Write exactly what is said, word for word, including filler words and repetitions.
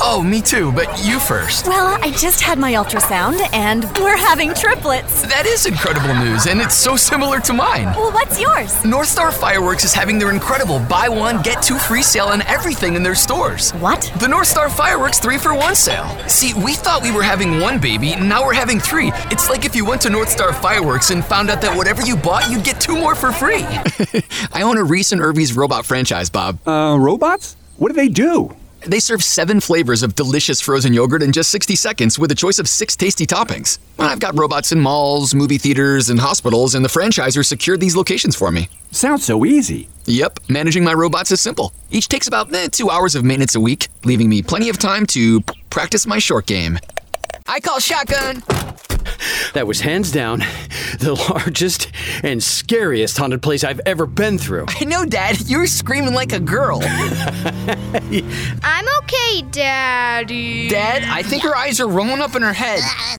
Oh, me too, but you first. Well, I just had my ultrasound, and we're having triplets. That is incredible news, and it's so similar to mine. Well, what's yours? North Star Fireworks is having their incredible buy one, get two free sale on everything in their stores. What? The North Star Fireworks three for one sale. See, we thought we were having one baby, now we're having three. It's like if you went to North Star Fireworks and found out that whatever you bought, you'd get two more for free. I own a Reese and Irvy's robot franchise, Bob. Uh, robots? What do they do? They serve seven flavors of delicious frozen yogurt in just sixty seconds with a choice of six tasty toppings. I've got robots in malls, movie theaters, and hospitals, and the franchisor secured these locations for me. Sounds so easy. Yep, managing my robots is simple. Each takes about eh, two hours of maintenance a week, leaving me plenty of time to practice my short game. I call shotgun. That was hands down the largest and scariest haunted place I've ever been through. I know, Dad. You were screaming like a girl. I'm okay, Daddy. Dad, I think her eyes are rolling up in her head.